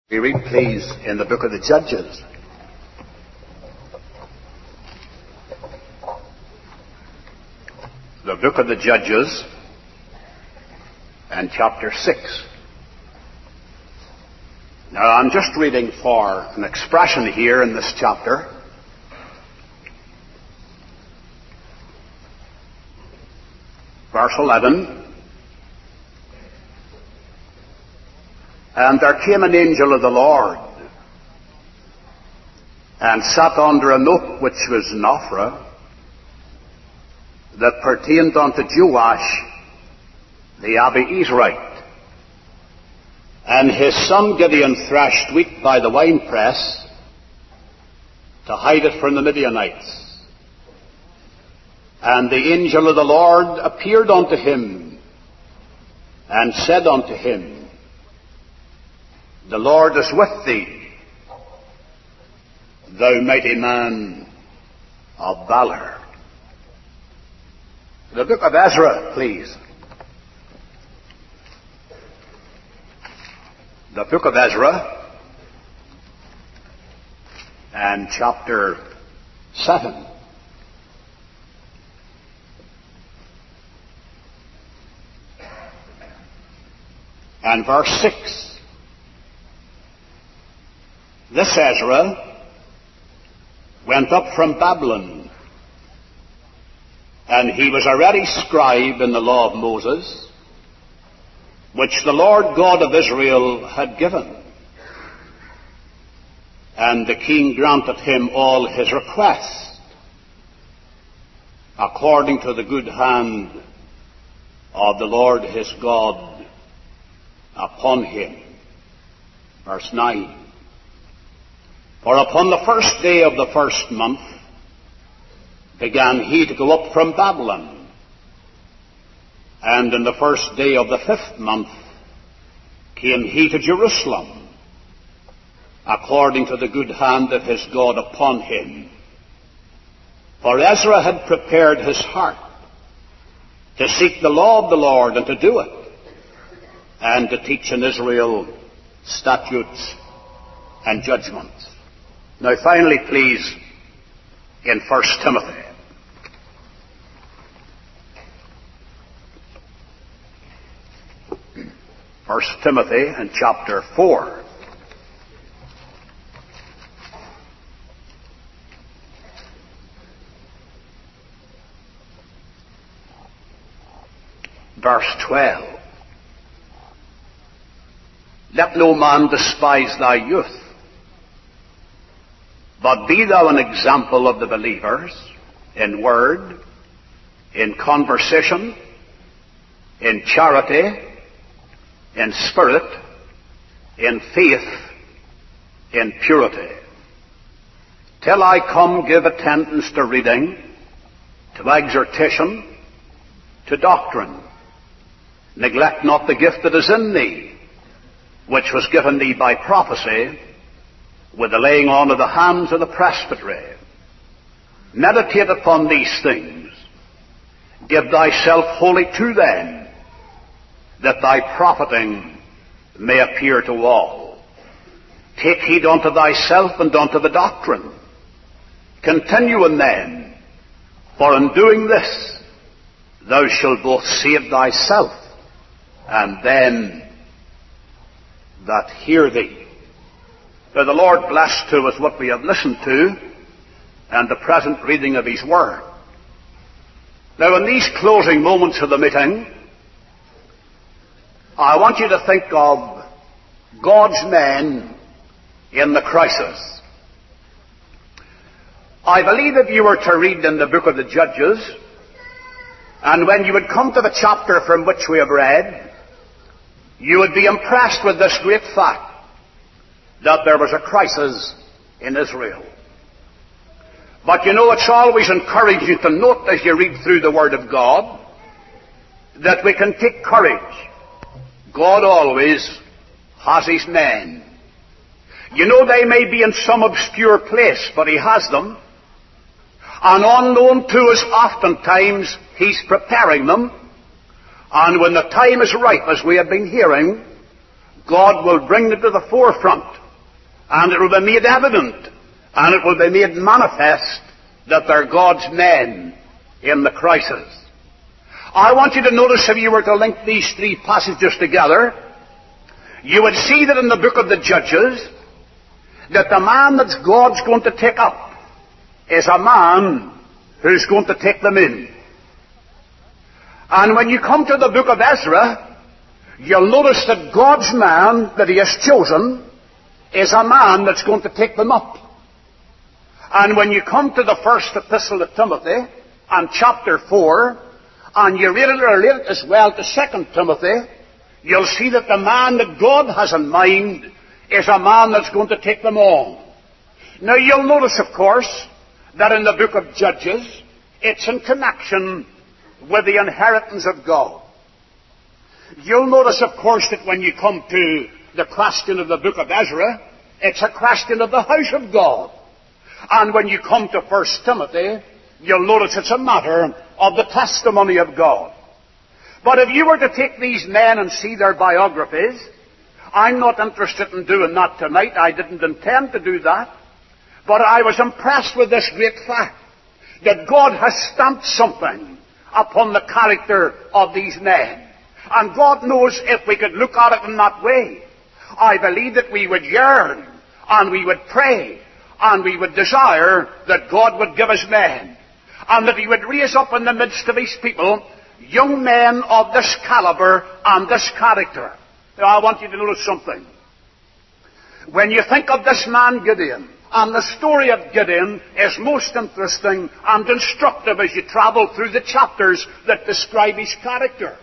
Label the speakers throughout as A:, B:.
A: We read, please, in the book of the Judges. The book of the Judges and chapter 6. Now, I'm just reading for an expression here in this chapter. Verse 11. And there came an angel of the Lord, and sat under an oak which was in Ophrah, that pertained unto Joash the Abiezrite. And his son Gideon threshed wheat by the winepress, to hide it from the Midianites. And the angel of the Lord appeared unto him, and said unto him, The Lord is with thee, thou mighty man of valor. The book of Ezra, please. The book of Ezra and chapter 7. And verse 6. This Ezra went up from Babylon, and he was already scribe in the law of Moses, which the Lord God of Israel had given. And the king granted him all his requests, according to the good hand of the Lord his God upon him. Verse 9. For upon the first day of the first month began he to go up from Babylon, and in the first day of the 5th month came he to Jerusalem, according to the good hand of his God upon him. For Ezra had prepared his heart to seek the law of the Lord and to do it, and to teach in Israel statutes and judgments. Now finally, please, in 1 Timothy. First Timothy and chapter 4. Verse 12. Let no man despise thy youth, but be thou an example of the believers in word, in conversation, in charity, in spirit, in faith, in purity. Till I come, give attendance to reading, to exhortation, to doctrine. Neglect not the gift that is in thee, which was given thee by prophecy, with the laying on of the hands of the presbytery. Meditate upon these things. Give thyself wholly to them, that thy profiting may appear to all. Take heed unto thyself and unto the doctrine. Continue in them, for in doing this thou shalt both save thyself and them that hear thee. May the Lord bless to us what we have listened to and the present reading of His Word. Now, in these closing moments of the meeting, I want you to think of God's men in the crisis. I believe if you were to read in the book of the Judges, and when you would come to the chapter from which we have read, you would be impressed with this great fact, that there was a crisis in Israel. But you know, it's always encouraging to note as you read through the Word of God that we can take courage. God always has His men. You know, they may be in some obscure place, but He has them. And unknown to us oftentimes, He's preparing them. And when the time is ripe, as we have been hearing, God will bring them to the forefront And it will be made evident, and it will be made manifest that they're God's men in the crisis. I want you to notice, if you were to link these three passages together, you would see that in the book of the Judges, that the man that God's going to take up is a man who's going to take them in. And when you come to the book of Ezra, you'll notice that God's man that he has chosen is a man that's going to take them up. And when you come to the first epistle of Timothy, and chapter 4, and you read it or relate it as well to 2 Timothy, you'll see that the man that God has in mind is a man that's going to take them on. Now you'll notice, of course, that in the book of Judges, it's in connection with the inheritance of God. You'll notice, of course, that when you come to the question of the book of Ezra, it's a question of the house of God. And when you come to 1 Timothy, you'll notice it's a matter of the testimony of God. But if you were to take these men and see their biographies, I'm not interested in doing that tonight. I didn't intend to do that. But I was impressed with this great fact, that God has stamped something upon the character of these men. And God knows if we could look at it in that way, I believe that we would yearn, and we would pray, and we would desire that God would give us men, and that He would raise up in the midst of His people young men of this caliber and this character. Now, I want you to notice something. When you think of this man Gideon, and the story of Gideon is most interesting and instructive as you travel through the chapters that describe his character.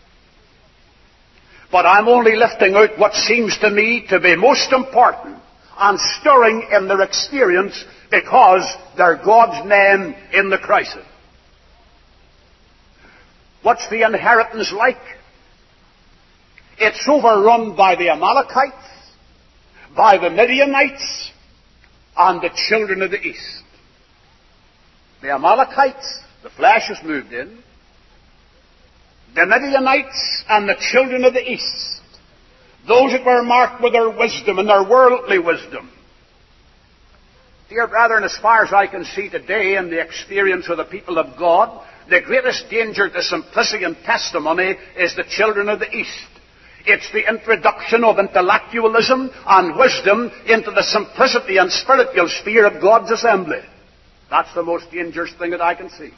A: But I'm only lifting out what seems to me to be most important and stirring in their experience, because they're God's men in the crisis. What's the inheritance like? It's overrun by the Amalekites, by the Midianites, and the children of the east. The Amalekites, the flesh has moved in. The Midianites and the children of the east, those that were marked with their wisdom and their worldly wisdom. Dear brethren, as far as I can see today in the experience of the people of God, the greatest danger to simplicity and testimony is the children of the east. It's the introduction of intellectualism and wisdom into the simplicity and spiritual sphere of God's assembly. That's the most dangerous thing that I can see.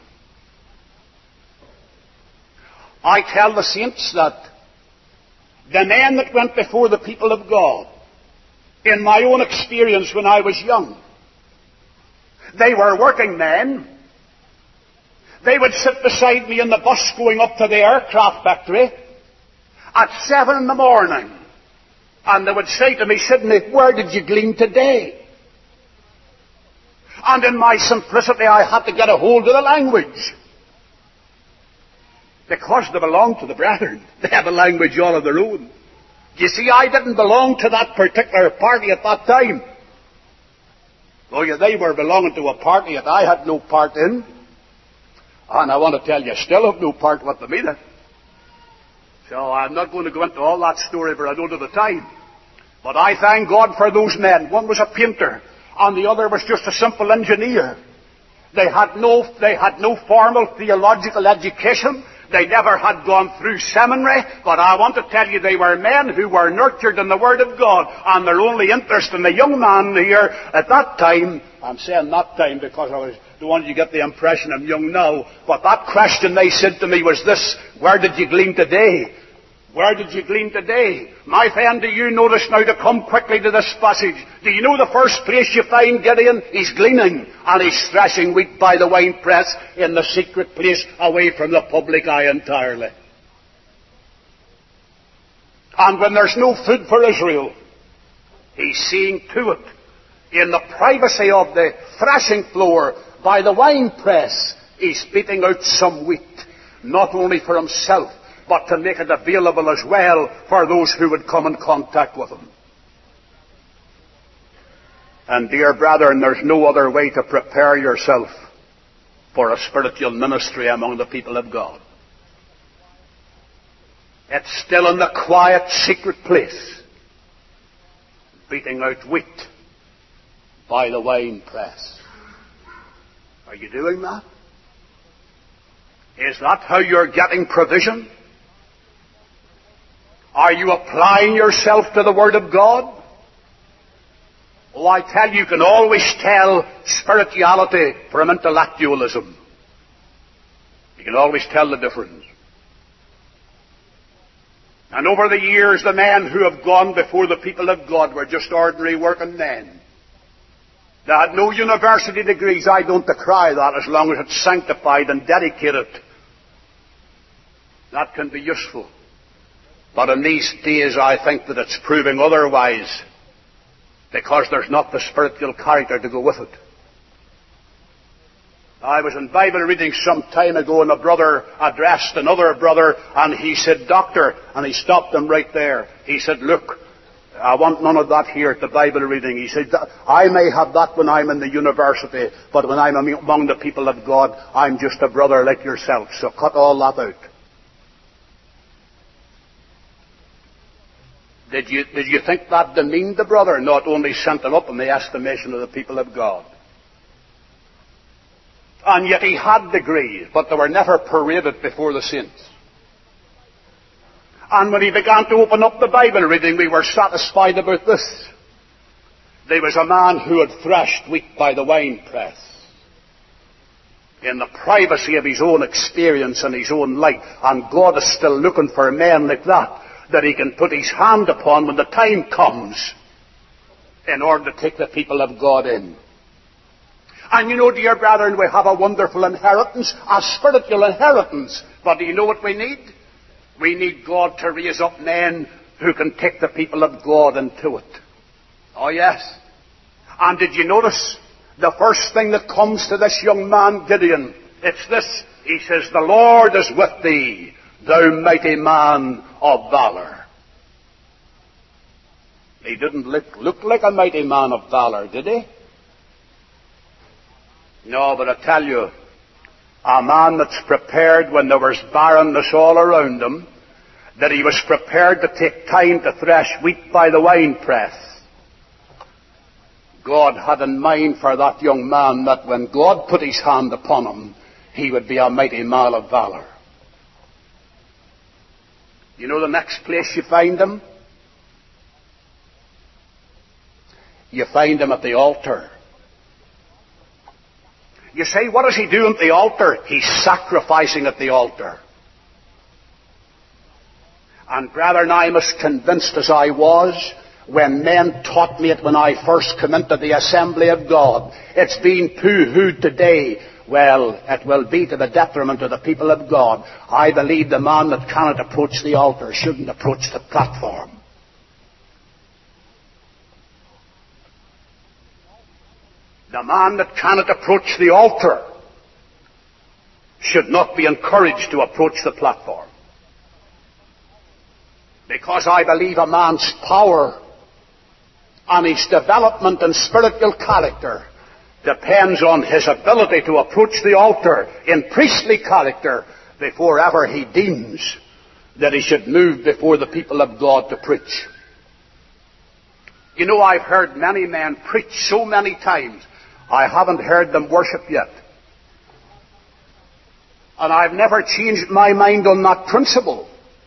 A: I tell the saints that the men that went before the people of God, in my own experience when I was young, they were working men. They would sit beside me in the bus going up to the aircraft factory at 7 in the morning, and they would say to me, "Sidney, where did you glean today?" And in my simplicity I had to get a hold of the language, because they belong to the brethren. They have a language all of their own. You see, I didn't belong to that particular party at that time. Though they were belonging to a party that I had no part in. And I want to tell you, I still have no part with them either. So I'm not going to go into all that story, for I don't have the time. But I thank God for those men. One was a painter, and the other was just a simple engineer. They had no formal theological education. They never had gone through seminary, but I want to tell you they were men who were nurtured in the Word of God, and their only interest in the young man here at that time, I'm saying that time because I don't want you to get the impression I'm young now, but that question they said to me was this: where did you glean today? Where did you glean today? My friend, do you notice now, to come quickly to this passage, do you know the first place you find Gideon? He's gleaning, and he's threshing wheat by the winepress in the secret place away from the public eye entirely. And when there's no food for Israel, he's seeing to it in the privacy of the threshing floor by the winepress. He's beating out some wheat, not only for himself, but to make it available as well for those who would come in contact with him. And dear brethren, there's no other way to prepare yourself for a spiritual ministry among the people of God. It's still in the quiet, secret place, beating out wheat by the winepress. Are you doing that? Is that how you're getting provision? Are you applying yourself to the Word of God? Oh, I tell you, you can always tell spirituality from intellectualism. You can always tell the difference. And over the years, the men who have gone before the people of God were just ordinary working men. They had no university degrees. I don't decry that, as long as it's sanctified and dedicated. That can be useful. But in these days, I think that it's proving otherwise, because there's not the spiritual character to go with it. I was in Bible reading some time ago, and a brother addressed another brother, and he said, "Doctor," and he stopped him right there. He said, "Look, I want none of that here at the Bible reading." He said, "I may have that when I'm in the university, but when I'm among the people of God, I'm just a brother like yourself, so cut all that out." Did you think that demeaned the brother, not only sent him up in the estimation of the people of God? And yet he had degrees, but they were never paraded before the saints. And when he began to open up the Bible reading, we were satisfied about this. There was a man who had threshed wheat by the winepress, in the privacy of his own experience and his own life. And God is still looking for men like that he can put his hand upon when the time comes, in order to take the people of God in. And you know, dear brethren, we have a wonderful inheritance, a spiritual inheritance. But do you know what we need? We need God to raise up men who can take the people of God into it. Oh, yes. And did you notice the first thing that comes to this young man, Gideon? It's this. He says, "The Lord is with thee, thou mighty man of valor." He didn't look like a mighty man of valor, did he? No, but I tell you, a man that's prepared when there was barrenness all around him, that he was prepared to take time to thresh wheat by the winepress. God had in mind for that young man that when God put his hand upon him, he would be a mighty man of valor. You know the next place you find him? You find him at the altar. You say, what is he doing at the altar? He's sacrificing at the altar. And brethren, I'm as convinced as I was when men taught me it when I first came into the assembly of God. It's been pooh-hooed today. Well, it will be to the detriment of the people of God. I believe the man that cannot approach the altar shouldn't approach the platform. The man that cannot approach the altar should not be encouraged to approach the platform. Because I believe a man's power and his development in spiritual character depends on his ability to approach the altar in priestly character before ever he deems that he should move before the people of God to preach. You know, I've heard many men preach so many times. I haven't heard them worship yet. And I've never changed my mind on that principle,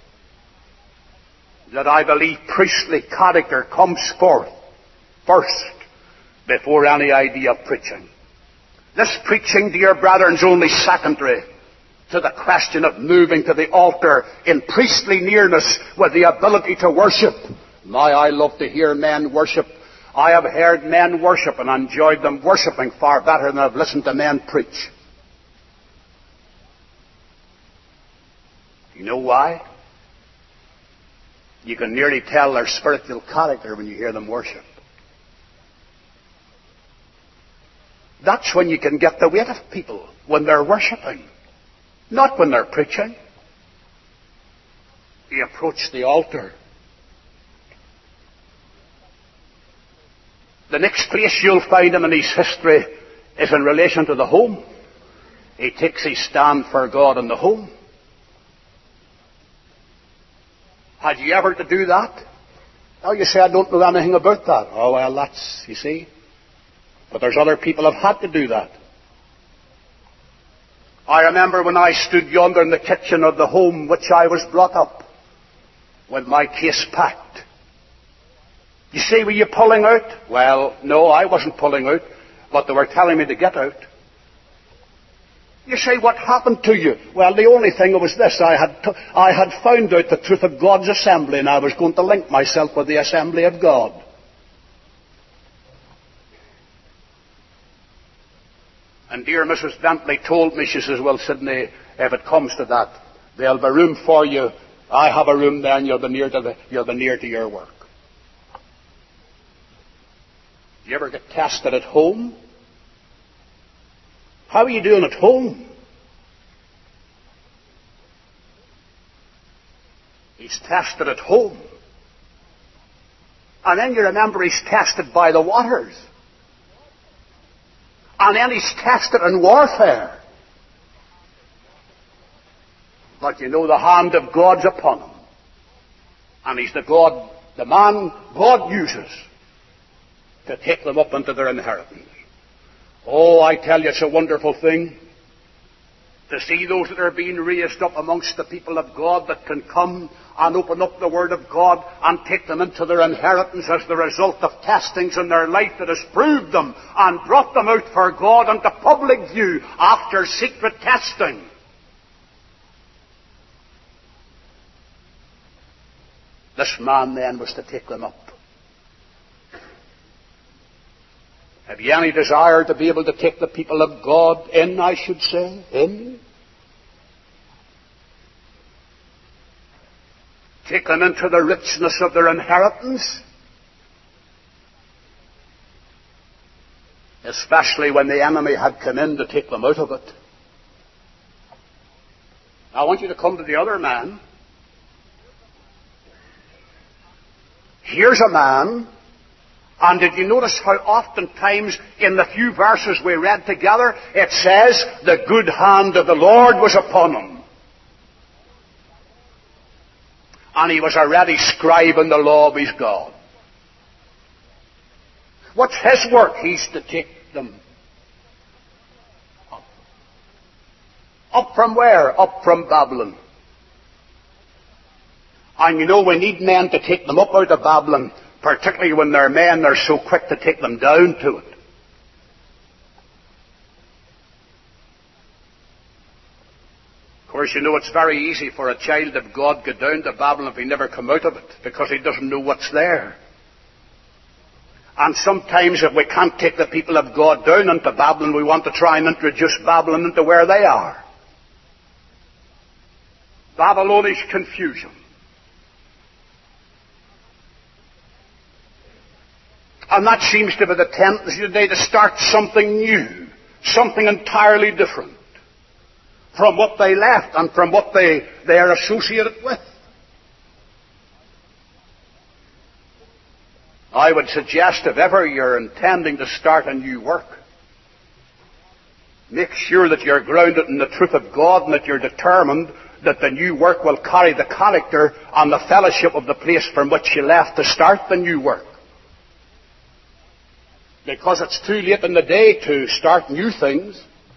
A: that I believe priestly character comes forth first before any idea of preaching. This preaching, dear brethren, is only secondary to the question of moving to the altar in priestly nearness with the ability to worship. My, I love to hear men worship. I have heard men worship and enjoyed them worshiping far better than I've listened to men preach. You know why? You can nearly tell their spiritual character when you hear them worship. That's when you can get the weight of people, when they're worshiping, not when they're preaching. You approach the altar. The next place you'll find him in his history is in relation to the home. He takes his stand for God in the home. Had you ever to do that? Oh, you say, I don't know anything about that. Oh, well, that's, you see. But there's other people have had to do that. I remember when I stood yonder in the kitchen of the home which I was brought up, with my case packed. You say, were you pulling out? Well, no, I wasn't pulling out, but they were telling me to get out. You say, what happened to you? Well, the only thing was this. I had found out the truth of God's assembly, and I was going to link myself with the assembly of God. And dear Mrs. Bentley told me, she says, well, Sidney, if it comes to that, there'll be room for you. I have a room there, and you'll be near to your work. Do you ever get tested at home? How are you doing at home? He's tested at home. And then you remember he's tested by the waters. And then he's tested in warfare. But you know the hand of God's upon him. And he's the man God uses to take them up into their inheritance. Oh, I tell you, it's a wonderful thing to see those that are being raised up amongst the people of God that can come and open up the Word of God and take them into their inheritance as the result of testings in their life that has proved them and brought them out for God into public view after secret testing. This man then was to take them up. Have you any desire to be able to take the people of God in, I should say? In? Take them into the richness of their inheritance? Especially when the enemy had come in to take them out of it. I want you to come to the other man. Here's a man. And did you notice how oftentimes in the few verses we read together, it says, the good hand of the Lord was upon him. And he was a ready scribe in the law of his God. What's his work? He's to take them up. Up from where? Up from Babylon. And you know, we need men to take them up out of Babylon. Particularly when they're men, they're so quick to take them down to it. Of course, you know it's very easy for a child of God to go down to Babylon if he never come out of it, because he doesn't know what's there. And sometimes if we can't take the people of God down into Babylon, we want to try and introduce Babylon into where they are. Babylonish confusion. And that seems to be the tendency today to start something new, something entirely different from what they left and from what they are associated with. I would suggest if ever you're intending to start a new work, make sure that you're grounded in the truth of God and that you're determined that the new work will carry the character and the fellowship of the place from which you left to start the new work. Because it's too late in the day to start new things.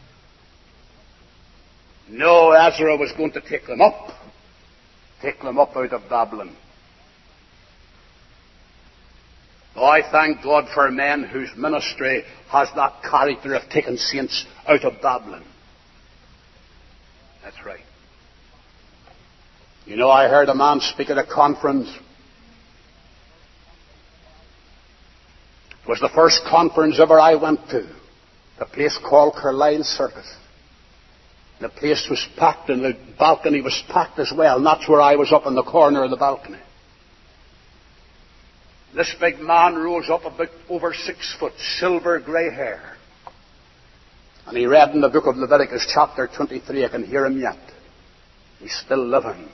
A: No, Ezra was going to take them up out of Babylon. Oh, I thank God for men whose ministry has that character of taking saints out of Babylon. That's right. You know, I heard a man speak at a conference. It was the first conference ever I went to. A place called Carlisle Circus. The place was packed and the balcony was packed as well. And that's where I was up in the corner of the balcony. This big man rose up about over 6 foot, silver grey hair. And he read in the book of Leviticus chapter 23, I can hear him yet. He's still living.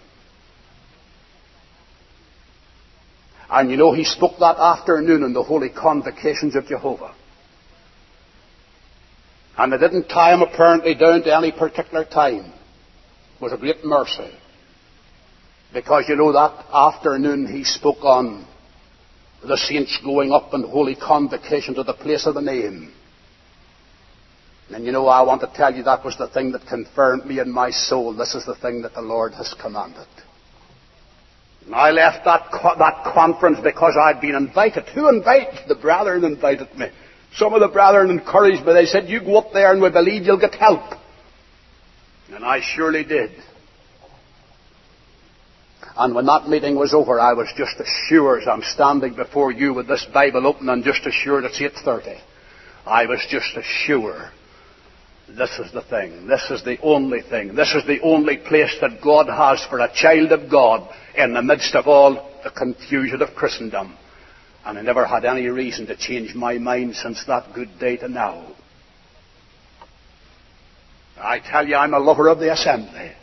A: And you know, he spoke that afternoon in the Holy Convocations of Jehovah. And they didn't tie him apparently down to any particular time. It was a great mercy. Because you know, that afternoon he spoke on the saints going up in holy convocation to the place of the name. And you know, I want to tell you that was the thing that confirmed me in my soul. This is the thing that the Lord has commanded. And I left that conference because I'd been invited. Who invited? The brethren invited me. Some of the brethren encouraged me. They said, you go up there and we believe you'll get help. And I surely did. And when that meeting was over, I was just as sure as I'm standing before you with this Bible open and just as sure it's 8:30. I was just as sure. This is the thing. This is the only thing. This is the only place that God has for a child of God in the midst of all the confusion of Christendom. And I never had any reason to change my mind since that good day to now. I tell you, I'm a lover of the assembly.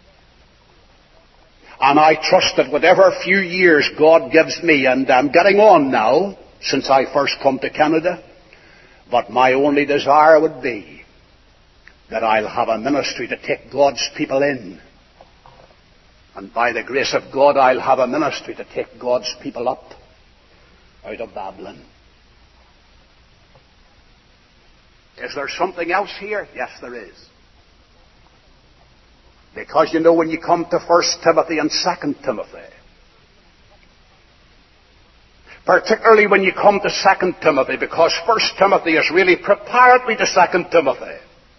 A: And I trust that whatever few years God gives me, and I'm getting on now, since I first come to Canada, but my only desire would be that I'll have a ministry to take God's people in. And by the grace of God, I'll have a ministry to take God's people up out of Babylon. Is there something else here? Yes, there is. Because you know, when you come to 1 Timothy and 2 Timothy, particularly when you come to 2 Timothy, because 1 Timothy is really preparatory to 2 Timothy.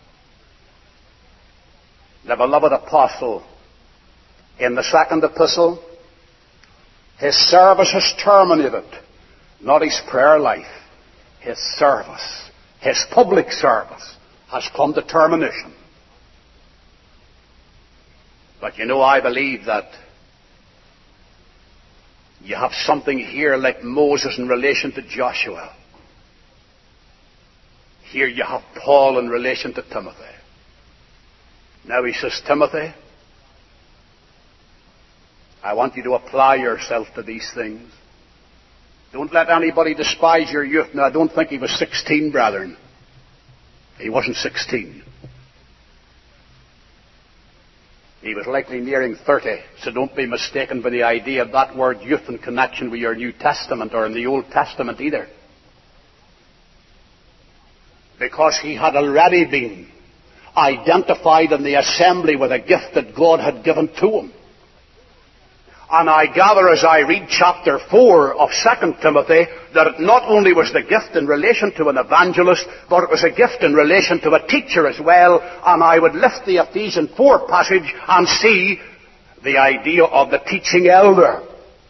A: The beloved apostle, in the second epistle, his service has terminated. Not his prayer life. His service, his public service, has come to termination. But you know, I believe that you have something here like Moses in relation to Joshua. Here you have Paul in relation to Timothy. Now he says, Timothy, I want you to apply yourself to these things. Don't let anybody despise your youth. Now, I don't think he was 16, brethren. He wasn't 16. He was likely nearing 30, so don't be mistaken by the idea of that word youth in connection with your New Testament or in the Old Testament either. Because he had already been identified in the assembly with a gift that God had given to him. And I gather as I read chapter 4 of 2 Timothy that it not only was the gift in relation to an evangelist, but it was a gift in relation to a teacher as well. And I would lift the Ephesians 4 passage and see the idea of the teaching elder.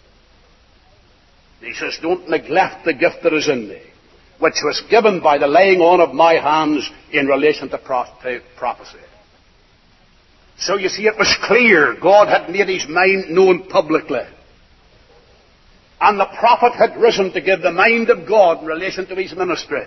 A: He says, don't neglect the gift that is in thee, which was given by the laying on of my hands in relation to prophecy. So you see, it was clear God had made his mind known publicly. And the prophet had risen to give the mind of God in relation to his ministry.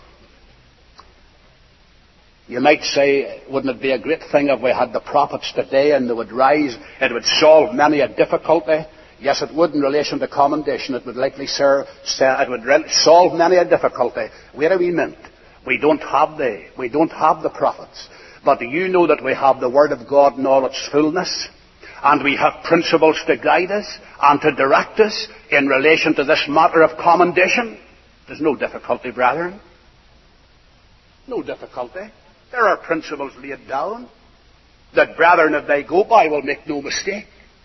A: You might say, wouldn't it be a great thing if we had the prophets today and they would rise, it would solve many a difficulty? Yes, it would in relation to commendation. It would likely solve many a difficulty. Wait a wee minute. We don't have the prophets. But do you know that we have the Word of God in all its fullness? And we have principles to guide us and to direct us in relation to this matter of commendation? There's no difficulty, brethren. No difficulty. There are principles laid down that, brethren, if they go by, will make no mistake.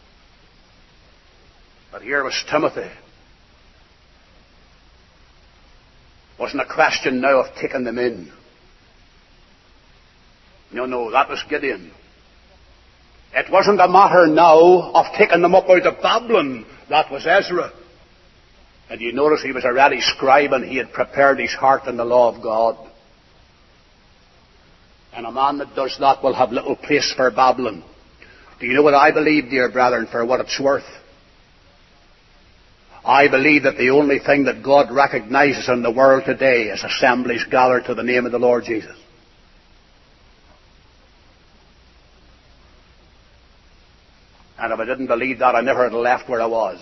A: But here was Timothy. Wasn't a question now of taking them in. No, that was Gideon. It wasn't a matter now of taking them up out of Babylon. That was Ezra. And you notice he was a ready scribe and he had prepared his heart in the law of God. And a man that does that will have little place for Babylon. Do you know what I believe, dear brethren, for what it's worth? I believe that the only thing that God recognizes in the world today is assemblies gathered to the name of the Lord Jesus. And if I didn't believe that, I never had left where I was.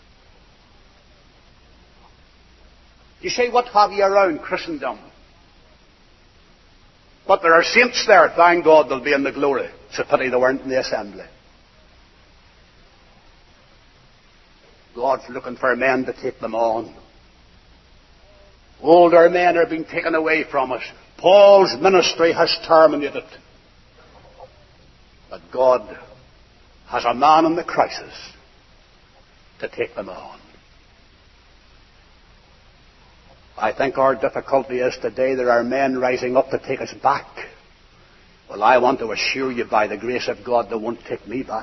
A: You say, what have you around Christendom? But there are saints there, thank God they'll be in the glory. It's a pity they weren't in the assembly. God's looking for men to take them on. Older men are being taken away from us. Paul's ministry has terminated. But God has a man in the crisis to take them on. I think our difficulty is today there are men rising up to take us back. Well, I want to assure you by the grace of God they won't take me back.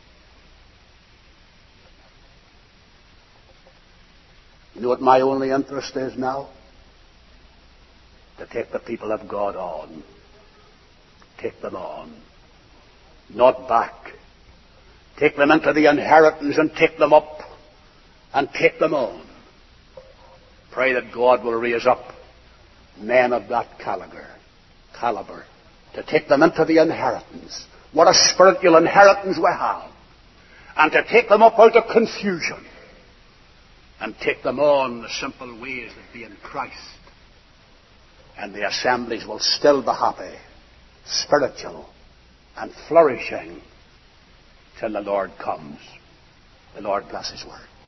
A: You know what my only interest is now? To take the people of God on. Take them on. Not back. Take them into the inheritance and take them up and take them on. Pray that God will raise up men of that caliber to take them into the inheritance. What a spiritual inheritance we have. And to take them up out of confusion and take them on the simple ways that be in Christ. And the assemblies will still be happy, spiritual, and flourishing till the Lord comes. The Lord bless His word.